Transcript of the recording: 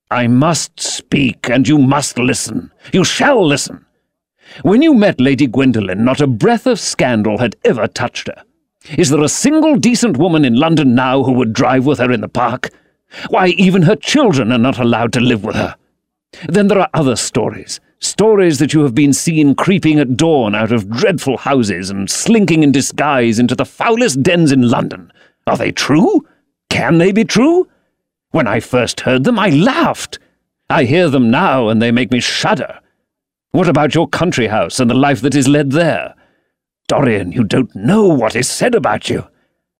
I must speak, and you must listen. You shall listen. When you met Lady Gwendolen, not a breath of scandal had ever touched her. Is there a single decent woman in London now who would drive with her in the park? Why, even her children are not allowed to live with her. Then there are other stories that you have been seen creeping at dawn out of dreadful houses and slinking in disguise into the foulest dens in London. Are they true? Can they be true? When I first heard them, I laughed. I hear them now, and they make me shudder. What about your country house and the life that is led there? Dorian, you don't know what is said about you.